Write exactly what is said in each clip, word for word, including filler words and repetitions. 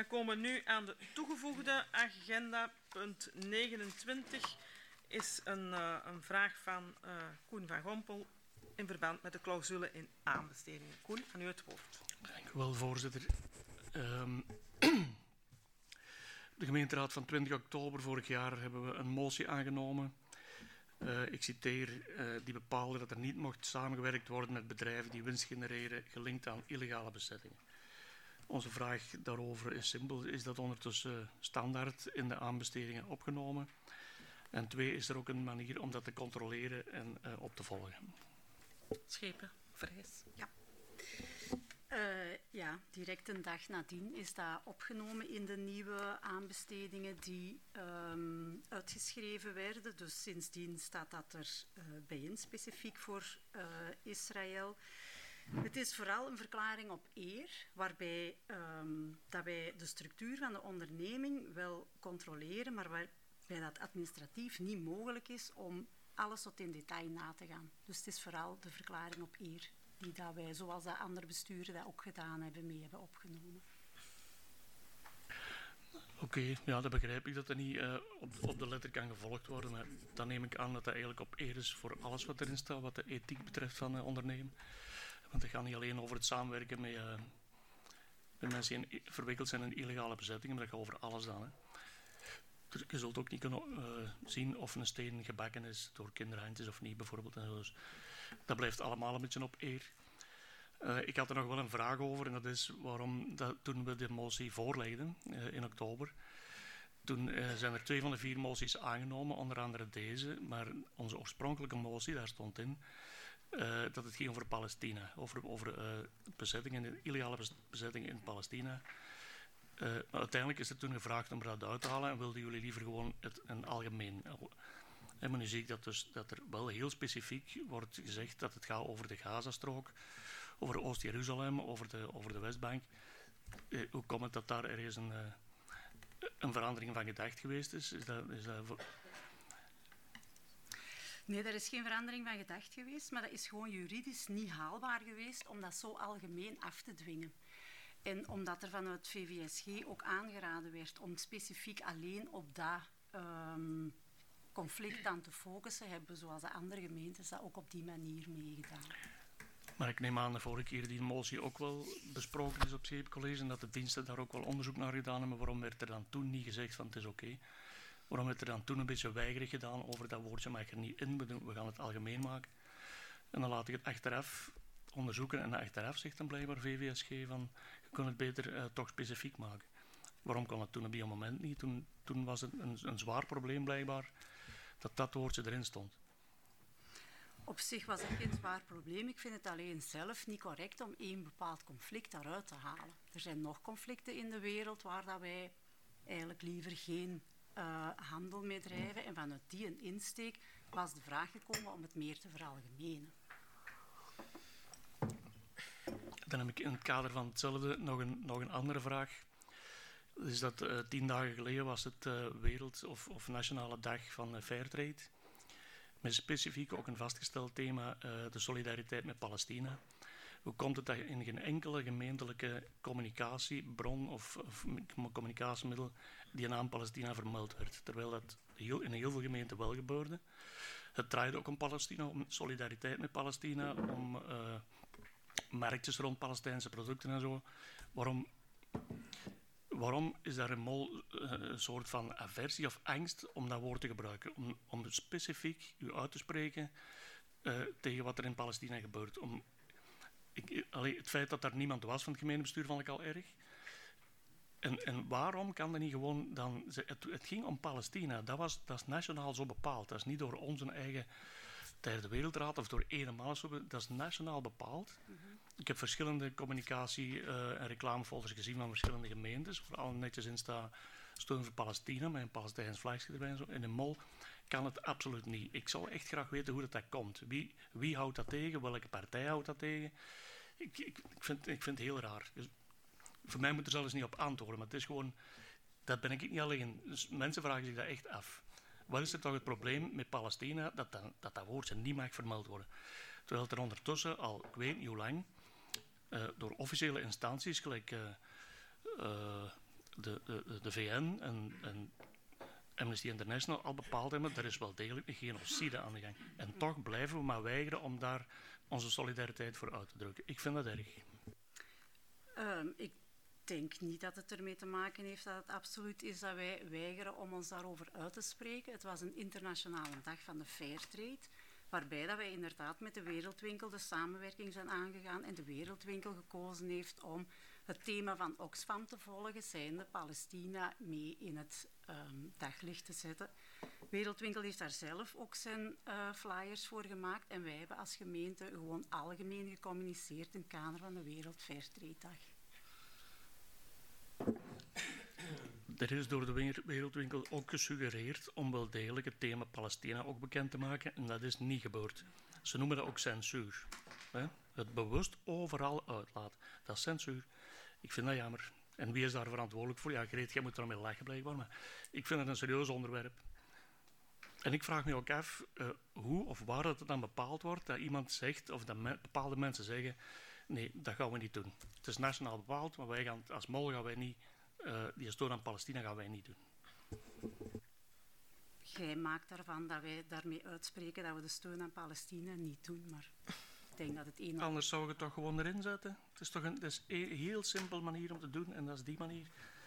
Dan komen we nu aan de toegevoegde agenda. Punt negenentwintig is een, uh, een vraag van uh, Koen van Gompel in verband met de clausule in aanbestedingen. Koen, aan u het woord. Dank u wel, voorzitter. Um, de gemeenteraad van twintig oktober vorig jaar hebben we een motie aangenomen. Uh, ik citeer, uh, die bepaalde dat er niet mocht samengewerkt worden met bedrijven die winst genereren gelinkt aan illegale bezettingen. Onze vraag daarover is simpel. Is dat ondertussen standaard in de aanbestedingen opgenomen? En twee, is er ook een manier om dat te controleren en uh, op te volgen? Schepen, Vrijs. Ja. Uh, ja, direct een dag nadien is dat opgenomen in de nieuwe aanbestedingen die um, uitgeschreven werden. Dus sindsdien staat dat er uh, bij in, specifiek voor uh, Israël. Het is vooral een verklaring op eer, waarbij um, dat wij de structuur van de onderneming wel controleren, maar waarbij dat administratief niet mogelijk is om alles tot in detail na te gaan. Dus het is vooral de verklaring op eer die dat wij, zoals dat andere besturen dat ook gedaan hebben, mee hebben opgenomen. Oké, okay, ja, dan begrijp ik dat dat niet uh, op, op de letter kan gevolgd worden. Maar dan neem ik aan dat dat eigenlijk op eer is voor alles wat erin staat, wat de ethiek betreft van uh, ondernemen. Want het gaat niet alleen over het samenwerken met, uh, met mensen die verwikkeld zijn in illegale bezettingen, maar dat gaat over alles dan. Hè. Dus je zult ook niet kunnen uh, zien of een steen gebakken is door kinderhandjes of niet, bijvoorbeeld. En zo. Dus dat blijft allemaal een beetje op eer. Uh, ik had er nog wel een vraag over, en dat is waarom dat, toen we de motie voorlegden uh, in oktober, toen uh, zijn er twee van de vier moties aangenomen, onder andere deze, maar onze oorspronkelijke motie, daar stond in uh, dat het ging over Palestina, over, over uh, bezettingen, illegale bezettingen in Palestina. Uh, maar uiteindelijk is er toen gevraagd om dat uit te halen en wilden jullie liever gewoon het een algemeen. En maar nu zie ik dat, dus, dat er wel heel specifiek wordt gezegd dat het gaat over de Gazastrook, over Oost-Jeruzalem, over de, over de Westbank. Uh, hoe komt het dat daar ergens een, uh, een verandering van gedacht geweest is? Is dat, is dat voor... Nee, er is geen verandering van gedacht geweest, maar dat is gewoon juridisch niet haalbaar geweest om dat zo algemeen af te dwingen. En omdat er vanuit V V S G ook aangeraden werd om specifiek alleen op dat um, conflict aan te focussen, hebben zoals de andere gemeentes dat ook op die manier meegedaan. Maar ik neem aan de vorige keer die motie ook wel besproken is op Scheepcollege en dat de diensten daar ook wel onderzoek naar gedaan hebben. Waarom werd er dan toen niet gezegd van het is oké? Okay? Waarom werd er dan toen een beetje weigerig gedaan over dat woordje mag er niet in, we gaan het algemeen maken. En dan laat ik het achteraf onderzoeken en achteraf zegt dan blijkbaar V V S G van je kunt het beter uh, toch specifiek maken. Waarom kon het toen op die moment niet? Toen, toen was het een, een zwaar probleem blijkbaar dat dat woordje erin stond. Op zich was dat geen zwaar probleem. Ik vind het alleen zelf niet correct om één bepaald conflict daaruit te halen. Er zijn nog conflicten in de wereld waar dat wij eigenlijk liever geen uh, handel mee drijven. En vanuit die een insteek was de vraag gekomen om het meer te veralgemenen. Dan heb ik in het kader van hetzelfde nog een, nog een andere vraag. Dus dat uh, tien dagen geleden was het uh, wereld- of, of nationale dag van uh, Fairtrade. Met specifiek ook een vastgesteld thema, uh, de solidariteit met Palestina. Hoe komt het dat in geen enkele gemeentelijke communicatiebron of, of communicatiemiddel die naam Palestina vermeld werd? Terwijl dat heel, in heel veel gemeenten wel gebeurde. Het draaide ook om Palestina, om solidariteit met Palestina, om uh, marktjes rond Palestijnse producten en zo. Waarom, waarom is daar een, mol, een soort van aversie of angst om dat woord te gebruiken? Om, om specifiek u uit te spreken uh, tegen wat er in Palestina gebeurt. Om, ik, allee, het feit dat daar niemand was van het gemeentebestuur vond ik al erg. En, en waarom kan dat niet gewoon dan... Het, het ging om Palestina. Dat, was, dat is nationaal zo bepaald. Dat is niet door onze eigen Derde Wereldraad of door eenmaal zo. Dat is nationaal bepaald. Mm-hmm. Ik heb verschillende communicatie- uh, en reclamefolders gezien van verschillende gemeentes. Waar al netjes in staat steun voor Palestina met een Palestijns vlagje erbij en zo. En in Mol kan het absoluut niet. Ik zou echt graag weten hoe dat, dat komt. Wie, wie houdt dat tegen? Welke partij houdt dat tegen? Ik, ik, ik, vind, ik vind het heel raar. Dus voor mij moet er zelfs niet op antwoorden, maar het is gewoon... Dat ben ik niet alleen. Dus mensen vragen zich dat echt af. Wat is er toch het probleem met Palestina dat dat, dat, dat woordje niet mag vermeld worden? Terwijl er ondertussen al, ik weet niet hoe lang, uh, door officiële instanties, gelijk uh, uh, de, de, de V N en, en Amnesty International al bepaald hebben, er is wel degelijk een genocide aan de gang. En toch blijven we maar weigeren om daar onze solidariteit voor uit te drukken. Ik vind dat erg. Um, ik denk niet dat het ermee te maken heeft dat het absoluut is dat wij weigeren om ons daarover uit te spreken. Het was een internationale dag van de Fairtrade, waarbij dat wij inderdaad met de Wereldwinkel de samenwerking zijn aangegaan en de Wereldwinkel gekozen heeft om het thema van Oxfam te volgen, zijnde Palestina, mee in het um, daglicht te zetten. Wereldwinkel heeft daar zelf ook zijn uh, flyers voor gemaakt en wij hebben als gemeente gewoon algemeen gecommuniceerd in het kader van de Wereld Fairtrade Dag. Er is door de Wereldwinkel ook gesuggereerd om wel degelijk het thema Palestina ook bekend te maken en dat is niet gebeurd. Ze noemen dat ook censuur. Hè? Het bewust overal uitlaten. Dat is censuur. Ik vind dat jammer. En wie is daar verantwoordelijk voor? Ja, Greet, jij moet er mee lachen blijkbaar, maar ik vind het een serieus onderwerp. En ik vraag me ook af uh, hoe of waar het dan bepaald wordt dat iemand zegt, of dat me, bepaalde mensen zeggen, nee, dat gaan we niet doen. Het is nationaal bepaald, maar wij gaan, als Mol gaan wij niet, uh, die steun aan Palestina gaan wij niet doen. Jij maakt daarvan dat wij daarmee uitspreken dat we de steun aan Palestina niet doen, maar ik denk dat het een... Anders zou je het toch gewoon erin zetten? Het is toch een, het is een heel simpel manier om te doen en dat is die manier.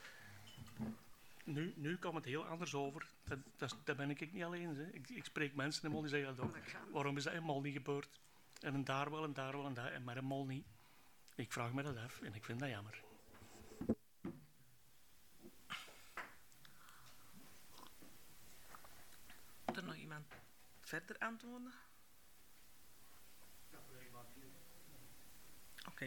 Nu, nu komt het heel anders over. Dat, dat, dat ben ik niet alleen. Hè. Ik, ik spreek mensen in Mol die zeggen dat ook. Waarom is dat in Mol niet gebeurd? En in daar wel, en daar wel, en daar, maar in Mol niet. Ik vraag me dat af en ik vind dat jammer. Moet er nog iemand verder antwoorden? Oké. Okay.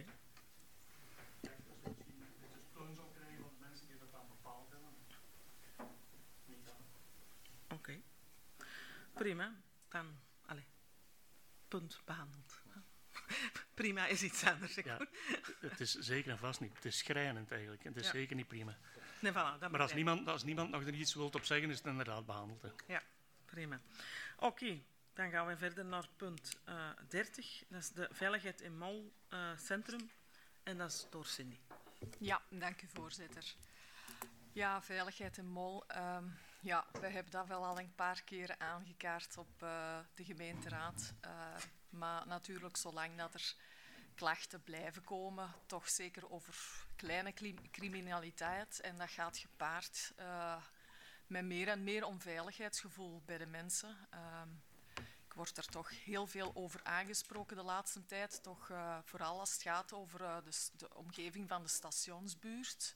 Oké. Okay. Prima. Dan, allez, punt behandeld. Prima is iets anders. Ja, het is zeker en vast niet. Het is schrijnend eigenlijk. Het is ja. zeker niet prima. Nee, voilà, maar als niemand, als niemand nog er iets wilt op zeggen, is het inderdaad behandeld. Hè. Ja, prima. Oké, okay, dan gaan we verder naar punt uh, dertig. Dat is de veiligheid in Mol uh, Centrum. En dat is door Cindy. Ja, dank u voorzitter. Ja, veiligheid in Mol. Um, ja, we hebben dat wel al een paar keer aangekaart op uh, de gemeenteraad. Uh, maar natuurlijk, zolang dat er klachten blijven komen, toch zeker over kleine criminaliteit. En dat gaat gepaard uh, met meer en meer onveiligheidsgevoel bij de mensen. Uh, ik word er toch heel veel over aangesproken de laatste tijd. Toch uh, vooral als het gaat over uh, de, de omgeving van de stationsbuurt.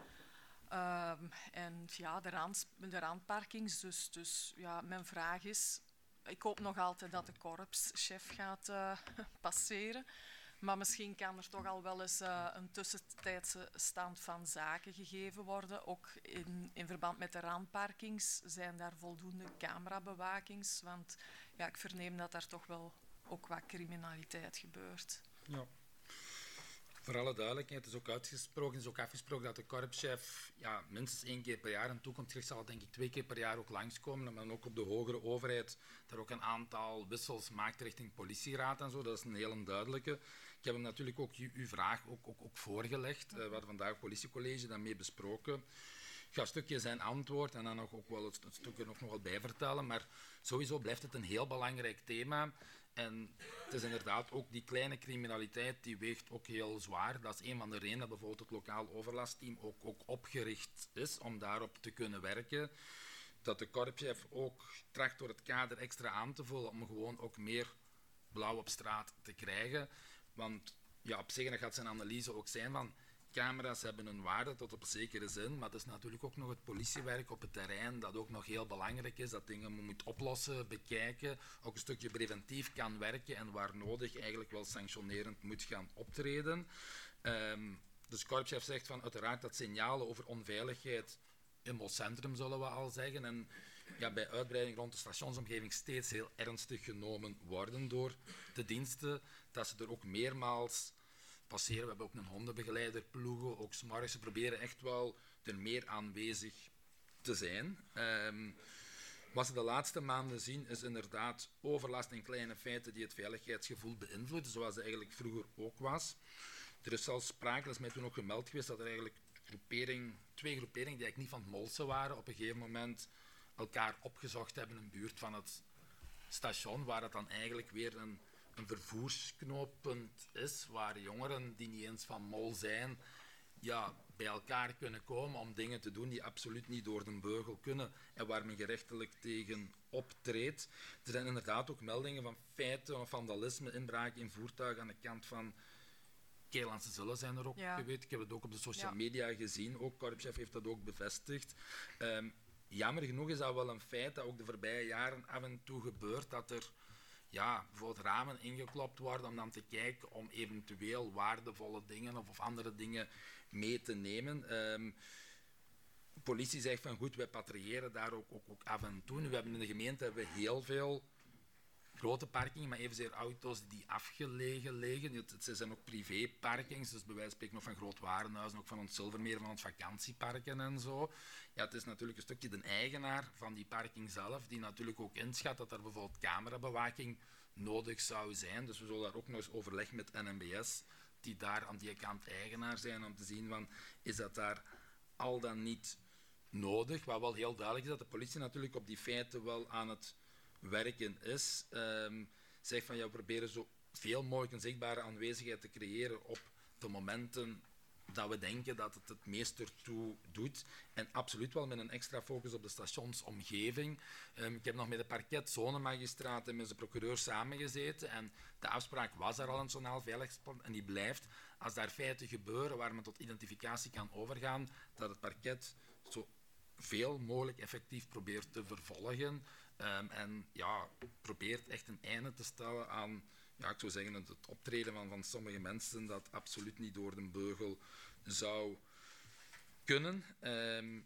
Uh, en ja, de, rand, de randparkings. Dus, dus ja, mijn vraag is... Ik hoop nog altijd dat de korpschef gaat uh, passeren. Maar misschien kan er toch al wel eens uh, een tussentijdse stand van zaken gegeven worden. Ook in, in verband met de randparkings zijn daar voldoende camerabewakings. Want ja, ik verneem dat daar toch wel ook wat criminaliteit gebeurt. Ja. Voor alle duidelijkheid, het is ook uitgesproken, is ook afgesproken dat de korpschef ja, minstens één keer per jaar, in toekomst zal denk ik twee keer per jaar ook langskomen, maar ook op de hogere overheid daar ook een aantal wissels maakt richting politieraad en zo. Dat is een hele duidelijke. Ik heb hem natuurlijk ook uw vraag ook, ook, ook voorgelegd. Uh, we hadden vandaag het politiecollege daarmee besproken. Ik ga een stukje zijn antwoord en dan nog ook wel het, het stukje nog, nog wat bijvertellen, maar sowieso blijft het een heel belangrijk thema. En het is inderdaad ook die kleine criminaliteit, die weegt ook heel zwaar. Dat is een van de redenen dat bijvoorbeeld het lokaal overlastteam ook, ook opgericht is om daarop te kunnen werken. Dat de korpschef ook tracht door het kader extra aan te vullen om gewoon ook meer blauw op straat te krijgen. Want ja, op zich gaat zijn analyse ook zijn van camera's hebben een waarde tot op een zekere zin, maar het is natuurlijk ook nog het politiewerk op het terrein dat ook nog heel belangrijk is, dat dingen moet oplossen, bekijken, ook een stukje preventief kan werken en waar nodig eigenlijk wel sanctionerend moet gaan optreden. Um, dus de korpschef zegt van uiteraard dat signalen over onveiligheid in Mol Centrum zullen we al zeggen en ja, bij uitbreiding rond de stationsomgeving steeds heel ernstig genomen worden door de diensten, dat ze er ook meermaals passeren. We hebben ook een hondenbegeleider, ploegen, ook 's morgens. Ze proberen echt wel er meer aanwezig te zijn. Um, wat ze de laatste maanden zien is inderdaad overlast en kleine feiten die het veiligheidsgevoel beïnvloeden, zoals het eigenlijk vroeger ook was. Er is zelfs sprake, dat is mij toen ook gemeld geweest, dat er eigenlijk groepering, twee groeperingen die eigenlijk niet van het Molse waren, op een gegeven moment elkaar opgezocht hebben in de buurt van het station, waar het dan eigenlijk weer een, een vervoersknooppunt is, waar jongeren die niet eens van Mol zijn, ja, bij elkaar kunnen komen om dingen te doen die absoluut niet door de beugel kunnen en waar men gerechtelijk tegen optreedt. Er zijn inderdaad ook meldingen van feiten of vandalisme, inbraken in voertuigen aan de kant van Keerlandse Zullen zijn er ook Ja. geweest. Ik heb het ook op de social Ja. media gezien. Ook korpschef heeft dat ook bevestigd. Um, jammer genoeg is dat wel een feit dat ook de voorbije jaren af en toe gebeurt dat er ja, bijvoorbeeld ramen ingeklopt worden om dan te kijken om eventueel waardevolle dingen of, of andere dingen mee te nemen. Um, de politie zegt van goed, wij patrouilleren daar ook, ook, ook af en toe. Nu, we hebben in de gemeente hebben we heel veel grote parkingen, maar evenzeer auto's die afgelegen liggen. Het, het zijn ook privéparkings, dus bij wijze van spreken nog van Groot Warenhuizen, ook van ons Zilvermeer, van ons vakantieparken en zo. Ja, het is natuurlijk een stukje de eigenaar van die parking zelf, die natuurlijk ook inschat dat er bijvoorbeeld camerabewaking nodig zou zijn. Dus we zullen daar ook nog eens overleggen met N M B S, die daar aan die kant eigenaar zijn, om te zien van, is dat daar al dan niet nodig. Wat wel heel duidelijk is, dat de politie natuurlijk op die feiten wel aan het werken is. Um, zegt van ja, we proberen zo veel mogelijk een zichtbare aanwezigheid te creëren op de momenten dat we denken dat het het meest ertoe doet. En absoluut wel met een extra focus op de stationsomgeving. Um, ik heb nog met de parket-zonemagistraat en met de procureur samengezeten. En de afspraak was er al een zonaal veiligheidsplan. En die blijft, als daar feiten gebeuren waar men tot identificatie kan overgaan, dat het parket zo veel mogelijk effectief probeert te vervolgen. Um, en ja, probeert echt een einde te stellen aan, ja, ik zou zeggen, het optreden van, van sommige mensen dat absoluut niet door de beugel zou kunnen. Um,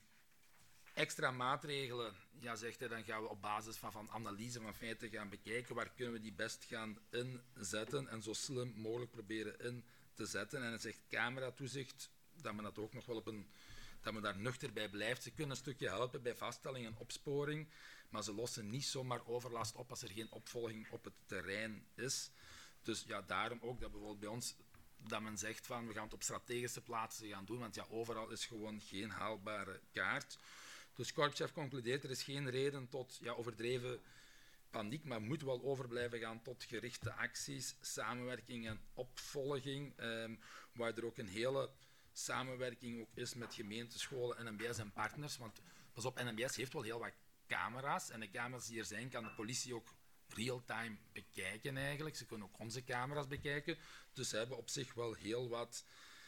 extra maatregelen, ja, zegt hij, dan gaan we op basis van, van analyse van feiten gaan bekijken waar kunnen we die best gaan inzetten en zo slim mogelijk proberen in te zetten. En hij zegt cameratoezicht, dat men dat ook nog wel op een, dat men daar nuchter bij blijft. Ze kunnen een stukje helpen bij vaststelling en opsporing, maar ze lossen niet zomaar overlast op als er geen opvolging op het terrein is. Dus ja, daarom ook dat bijvoorbeeld bij ons, dat men zegt van we gaan het op strategische plaatsen gaan doen, want ja, overal is gewoon geen haalbare kaart. Dus korpschef concludeert, er is geen reden tot ja, overdreven paniek, maar moet wel over blijven gaan tot gerichte acties, samenwerking en opvolging, eh, waar er ook een hele samenwerking ook is met gemeenten, scholen, N M B S en partners. Want pas op, N M B S heeft wel heel wat camera's en de camera's die er zijn kan de politie ook real-time bekijken eigenlijk. Ze kunnen ook onze camera's bekijken. Dus ze hebben op zich wel heel wat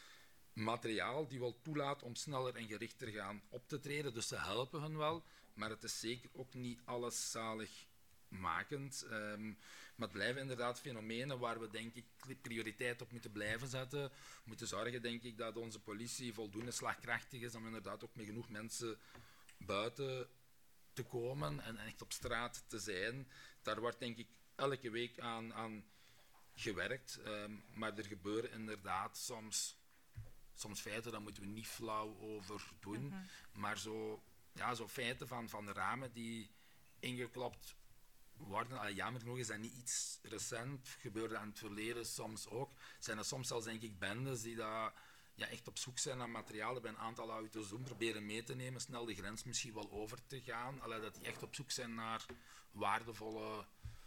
materiaal die wel toelaat om sneller en gerichter gaan op te treden. Dus ze helpen hun wel, maar het is zeker ook niet alles zaligmakend. Um, maar het blijven inderdaad fenomenen waar we denk ik prioriteit op moeten blijven zetten. We moeten zorgen denk ik dat onze politie voldoende slagkrachtig is om inderdaad ook met genoeg mensen buiten te komen en echt op straat te zijn. Daar wordt denk ik elke week aan, aan gewerkt, um, maar er gebeuren inderdaad soms, soms feiten, daar moeten we niet flauw over doen, mm-hmm. maar zo, ja, zo feiten van, van de ramen die ingeklopt worden, al jammer genoeg is dat niet iets recent, gebeurde aan het verleden soms ook, zijn er soms zelfs denk ik bendes die daar ja, echt op zoek zijn naar materialen bij een aantal auto's doen, proberen mee te nemen, snel de grens misschien wel over te gaan. Allee, dat die echt op zoek zijn naar waardevolle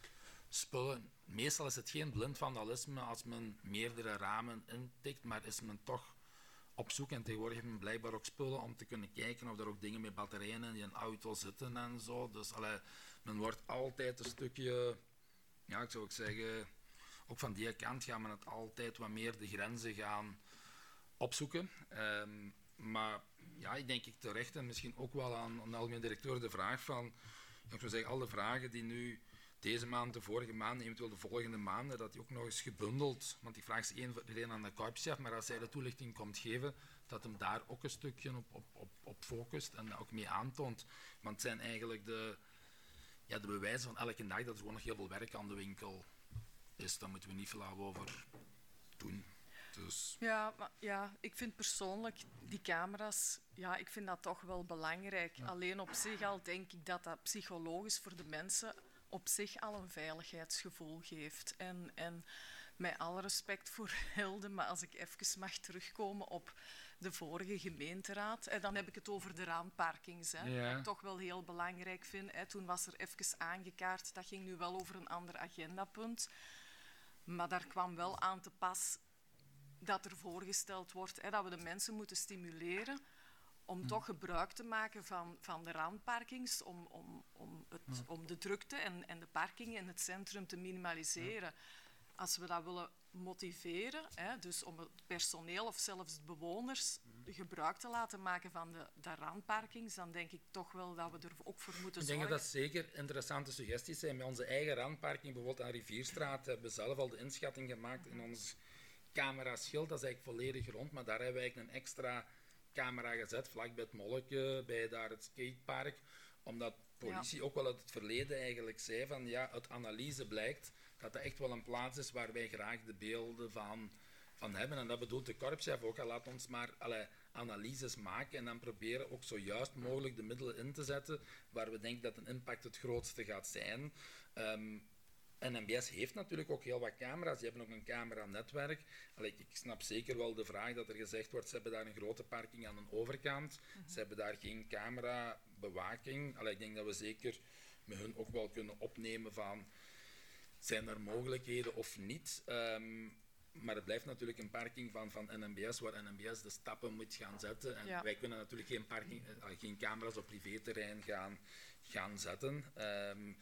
spullen. Meestal is het geen blind vandalisme als men meerdere ramen intikt, maar is men toch op zoek. En tegenwoordig heeft men blijkbaar ook spullen om te kunnen kijken of er ook dingen met batterijen in die een auto zitten en zo. Dus allee, men wordt altijd een stukje, ja, ik zou ook zeggen, ook van die kant gaat men het altijd wat meer de grenzen gaan opzoeken. Um, maar ja, ik denk ik terecht en misschien ook wel aan, aan de algemeen directeur de vraag van, ik zou zeggen, alle vragen die nu deze maand, de vorige maand, eventueel de volgende maanden, dat die ook nog eens gebundeld, want die vraag is één voor iedereen aan de korpschef, maar als hij de toelichting komt geven, dat hem daar ook een stukje op, op, op, op focust en dat ook mee aantoont. Want het zijn eigenlijk de, ja, de bewijzen van elke dag dat er gewoon nog heel veel werk aan de winkel is. Daar moeten we niet veel over doen. Dus. Ja, maar, ja, ik vind persoonlijk die camera's, ja, ik vind dat toch wel belangrijk. Ja. Alleen op zich al denk ik dat dat psychologisch voor de mensen op zich al een veiligheidsgevoel geeft. En, en met alle respect voor Hilde, maar als ik even mag terugkomen op de vorige gemeenteraad. En dan heb ik het over de randparkings, hè, Ja. wat ik toch wel heel belangrijk vind. Hè. Toen was er even aangekaart, dat ging nu wel over een ander agendapunt. Maar daar kwam wel aan te pas dat er voorgesteld wordt hè, dat we de mensen moeten stimuleren om toch gebruik te maken van, van de randparkings, om, om, om, het, om de drukte en, en de parking in het centrum te minimaliseren. Als we dat willen motiveren, hè, dus om het personeel of zelfs de bewoners gebruik te laten maken van de, de randparkings, dan denk ik toch wel dat we er ook voor moeten Ik denk zorgen. dat dat zeker interessante suggesties zijn. Met onze eigen randparking, bijvoorbeeld aan Rivierstraat, hebben we zelf al de inschatting gemaakt in ons cameraschild. Dat is eigenlijk volledig rond, maar daar hebben we eigenlijk een extra camera gezet, vlak bij het Molleke, bij daar het skatepark, omdat politie ja. ook wel uit het verleden eigenlijk zei van ja, uit analyse blijkt dat dat echt wel een plaats is waar wij graag de beelden van, van hebben. En dat bedoelt de korpschef ook. Laat ons maar allee, analyses maken en dan proberen ook zo juist mogelijk de middelen in te zetten waar we denken dat een impact het grootste gaat zijn. Um, En N B S heeft natuurlijk ook heel wat camera's. Die hebben ook een cameranetwerk. Allee, ik snap zeker wel de vraag dat er gezegd wordt, ze hebben daar een grote parking aan de overkant. Mm-hmm. Ze hebben daar geen camerabewaking. Allee, ik denk dat we zeker met hun ook wel kunnen opnemen van, zijn er mogelijkheden of niet? Um, maar het blijft natuurlijk een parking van, van N B S, waar N B S de stappen moet gaan zetten. En ja. wij kunnen natuurlijk geen, parking, uh, geen camera's op privéterrein gaan, gaan zetten. Um,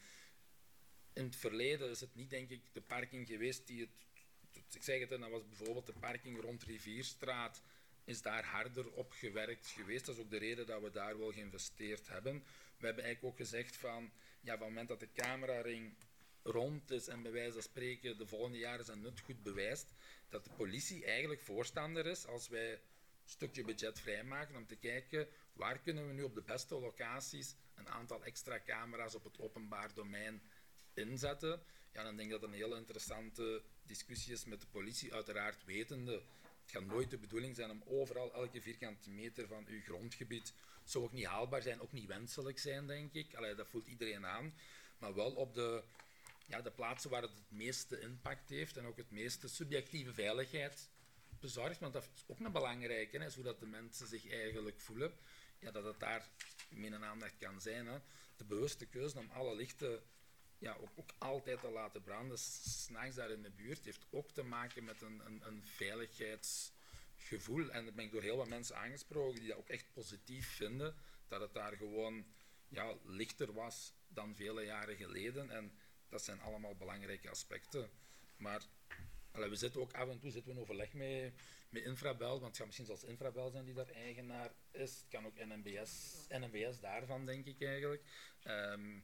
In het verleden is het niet, denk ik, de parking geweest die het... Ik zeg het, dat was bijvoorbeeld de parking rond Rivierstraat, is daar harder op gewerkt geweest. Dat is ook de reden dat we daar wel geïnvesteerd hebben. We hebben eigenlijk ook gezegd van, ja, van het moment dat de cameraring rond is en bij wijze van spreken de volgende jaren zijn nut goed bewijst, dat de politie eigenlijk voorstander is als wij een stukje budget vrijmaken om te kijken waar kunnen we nu op de beste locaties een aantal extra camera's op het openbaar domein inzetten. Ja, dan denk ik dat het een heel interessante discussie is met de politie, uiteraard wetende. Het gaat nooit de bedoeling zijn om overal elke vierkante meter van uw grondgebied, zou ook niet haalbaar zijn, ook niet wenselijk zijn, denk ik. Allee, dat voelt iedereen aan. Maar wel op de, ja, de plaatsen waar het het meeste impact heeft en ook het meeste subjectieve veiligheid bezorgt, want dat is ook een belangrijke, hè, zodat de mensen zich eigenlijk voelen, ja, dat het daar met een aandacht kan zijn. Hè. De bewuste keuze om alle lichten ja, ook, ook altijd te laten branden, s'nachts daar in de buurt, heeft ook te maken met een, een, een veiligheidsgevoel. En dat ben ik door heel wat mensen aangesproken die dat ook echt positief vinden, dat het daar gewoon ja, lichter was dan vele jaren geleden. En dat zijn allemaal belangrijke aspecten. Maar allee, we zitten ook af en toe zitten we in overleg met, met Infrabel, want het gaat misschien zelfs Infrabel zijn die daar eigenaar is. Het kan ook N N B S, N N B S daarvan, denk ik eigenlijk. Um,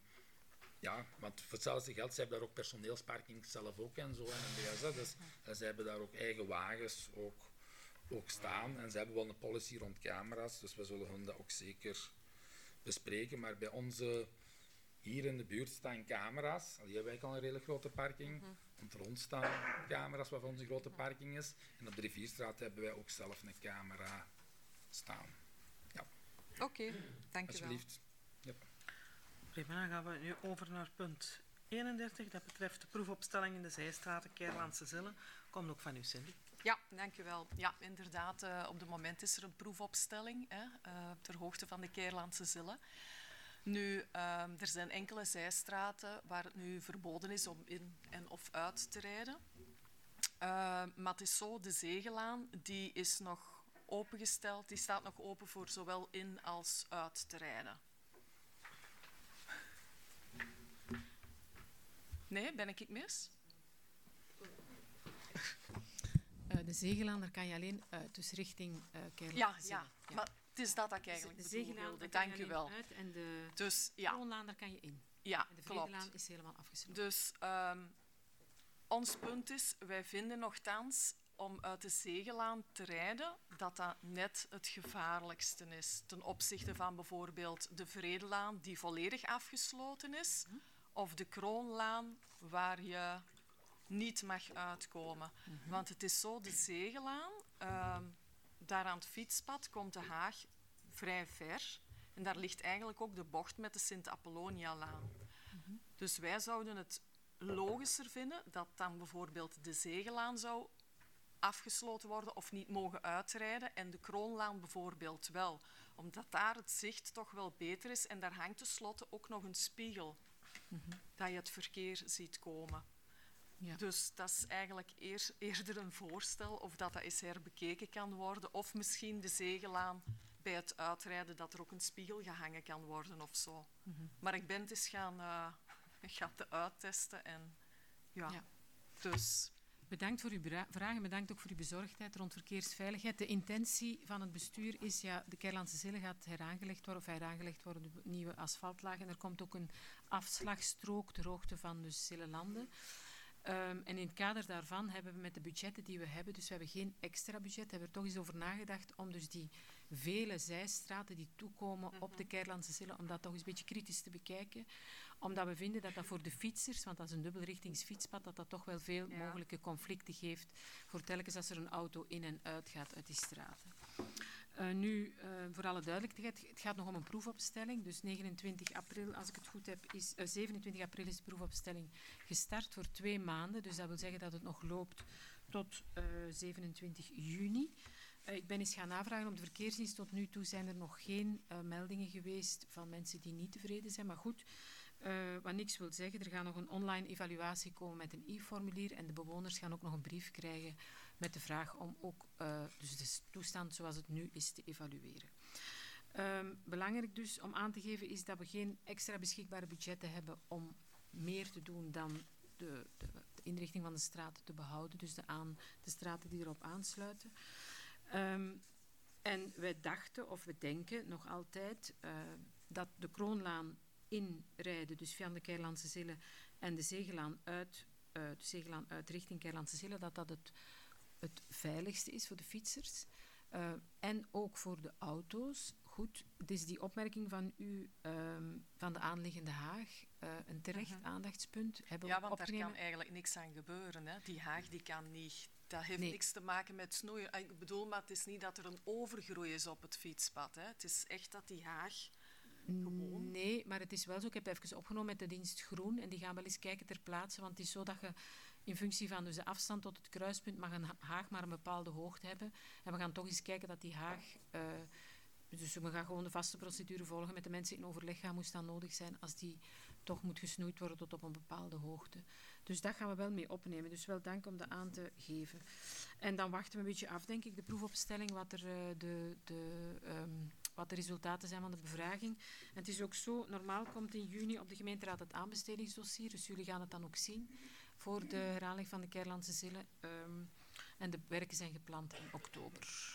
Ja, want voor hetzelfde geld, ze hebben daar ook personeelsparking zelf ook en zo, N N B S. Hè. Dus ze hebben daar ook eigen wagens ook, ook staan. En ze hebben wel een policy rond camera's, dus we zullen hun dat ook zeker bespreken. Maar bij onze, hier in de buurt staan camera's. Die hebben wij al een redelijk grote parking. Mm-hmm. Want rond staan camera's waarvan onze grote parking is. En op de Rivierstraat hebben wij ook zelf een camera staan. Ja. Oké, okay, dank je wel. Alsjeblieft. Ja. Prima, dan gaan we nu over naar punt eenendertig. Dat betreft de proefopstelling in de Zijstraten, Keerlandse Zille. Komt ook van u, Cindy. Ja, dankjewel. Ja, inderdaad, uh, op het moment is er een proefopstelling hè, uh, ter hoogte van de Keerlandse Zille. Nu, uh, er zijn enkele zijstraten waar het nu verboden is om in en of uit te rijden. Uh, maar het is zo, de Zegelaan, die is nog opengesteld. Die staat nog open voor zowel in als uit te rijden. Nee, ben ik het mis? Uh, de Zegelaan, daar kan je alleen uit, dus richting uh, Keerlandse ja, Zille. ja, ja, maar het is dat dat ik eigenlijk de bedoel Zegelaan, wilde. daar kan Dank je u wel. Uit en de dus, ja. Kroonlaan, daar kan je in. Ja, en de klopt. Vredelaan is helemaal afgesloten. Dus um, ons punt is, wij vinden nogthans om uit de Zegelaan te rijden, dat dat net het gevaarlijkste is. Ten opzichte van bijvoorbeeld de Vredelaan, die volledig afgesloten is, hm? Of de Kroonlaan, waar je niet mag uitkomen. Mm-hmm. Want het is zo, de Zegelaan, uh, daar aan het fietspad komt de Haag vrij ver. En daar ligt eigenlijk ook de bocht met de Sint-Apollonia-laan. Mm-hmm. Dus wij zouden het logischer vinden dat dan bijvoorbeeld de Zegelaan zou afgesloten worden of niet mogen uitrijden. En de Kroonlaan bijvoorbeeld wel. Omdat daar het zicht toch wel beter is. En daar hangt tenslotte ook nog een spiegel. Mm-hmm. Dat je het verkeer ziet komen. Ja. Dus dat is eigenlijk eer, eerder een voorstel of dat dat eens herbekeken kan worden. Of misschien de Zegelaan bij het uitrijden dat er ook een spiegel gehangen kan worden of zo. Mm-hmm. Maar ik ben het eens gaan, uh, gaan te uittesten. En, ja. Ja. Dus... Bedankt voor uw vragen, bedankt ook voor uw bezorgdheid rond verkeersveiligheid. De intentie van het bestuur is, ja, de Kerlandse Zille gaat heraangelegd worden, of heraangelegd worden, de nieuwe asfaltlaag. En er komt ook een afslagstrook ter hoogte van de Zillelanden. Um, en in het kader daarvan hebben we met de budgetten die we hebben, dus we hebben geen extra budget, hebben we er toch eens over nagedacht om dus die vele zijstraten die toekomen mm-hmm. op de Kerlandse Zille, om dat toch eens een beetje kritisch te bekijken. Omdat we vinden dat dat voor de fietsers, want dat is een dubbelrichtingsfietspad, dat dat toch wel veel ja. mogelijke conflicten geeft voor telkens als er een auto in en uit gaat uit die straten. Uh, nu, uh, voor alle duidelijkheid, het gaat nog om een proefopstelling. Dus negenentwintig april, als ik het goed heb, is, uh, zevenentwintig april is de proefopstelling gestart voor twee maanden. Dus dat wil zeggen dat het nog loopt tot uh, zevenentwintig juni. Uh, ik ben eens gaan navragen op de verkeersdienst. Tot nu toe zijn er nog geen uh, meldingen geweest van mensen die niet tevreden zijn. Maar goed, uh, wat niks wil zeggen, er gaat nog een online evaluatie komen met een e-formulier. En de bewoners gaan ook nog een brief krijgen met de vraag om ook uh, dus de toestand zoals het nu is te evalueren. Um, belangrijk dus om aan te geven is dat we geen extra beschikbare budgetten hebben om meer te doen dan de, de, de inrichting van de straten te behouden. Dus de, aan, de straten die erop aansluiten. Um, en wij dachten, of we denken nog altijd, uh, dat de Kroonlaan inrijden, dus via de Kerlandse Zille en de Zegelaan uit, uh, de Zegelaan uit richting Kerlandse Zille, dat dat het het veiligste is voor de fietsers uh, en ook voor de auto's. Goed, dus die opmerking van u um, van de aanliggende haag, uh, een terecht uh-huh. aandachtspunt. Hebben ja, want opnemen. Daar kan eigenlijk niks aan gebeuren. Hè. Die haag die kan niet. Dat heeft nee. niks te maken met snoeien. Ik bedoel, maar het is niet dat er een overgroei is op het fietspad. Hè. Het is echt dat die haag gewoon... Nee, maar het is wel zo. Ik heb even opgenomen met de dienst Groen en die gaan wel eens kijken ter plaatse, want het is zo dat je in functie van dus de afstand tot het kruispunt mag een haag maar een bepaalde hoogte hebben. En we gaan toch eens kijken dat die haag... Uh, dus we gaan gewoon de vaste procedure volgen met de mensen in overleg gaan, moest dat nodig zijn, als die toch moet gesnoeid worden tot op een bepaalde hoogte. Dus dat gaan we wel mee opnemen. Dus wel dank om dat aan te geven. En dan wachten we een beetje af, denk ik, de proefopstelling, wat, er, uh, de, de, um, wat de resultaten zijn van de bevraging. En het is ook zo, normaal komt in juni op de gemeenteraad het aanbestedingsdossier, dus jullie gaan het dan ook zien voor de herhaling van de Kerlandse Zille. Um, en de werken zijn gepland in oktober.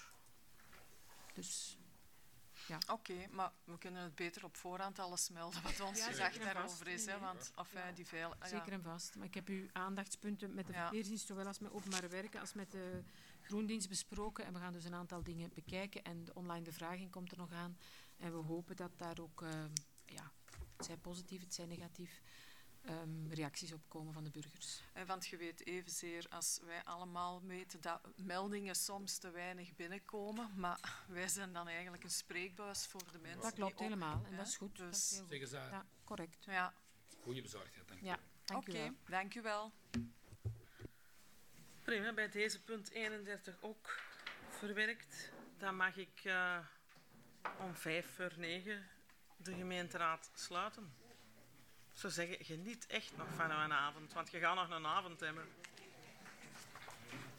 Dus... Ja. Oké, okay, maar we kunnen het beter op voorhand alles melden wat ons ja, gedacht daarover is. Hè, want enfin, ja. die veel, ah, zeker ja. en vast. Maar ik heb uw aandachtspunten met de ja. verkeersdienst, zowel als met openbare werken als met de Groendienst besproken. En we gaan dus een aantal dingen bekijken. En de online bevraging komt er nog aan. En we hopen dat daar ook, uh, ja, het zij positief, het zij negatief, Um, reacties op komen van de burgers. En want je weet evenzeer als wij allemaal weten dat meldingen soms te weinig binnenkomen, maar wij zijn dan eigenlijk een spreekbuis voor de mensen. Dat klopt die helemaal ook, en dat is goed. Dus dat is heel goed. Ja, correct. Ja. Goeie bezorgdheid, dank u. Ja, dank Oké, okay, dank u wel. Prima, bij deze punt eenendertig ook verwerkt. Dan mag ik uh, om vijf voor negen de gemeenteraad sluiten. Ik zou zeggen, geniet echt nog van een avond, want je gaat nog een avond hebben.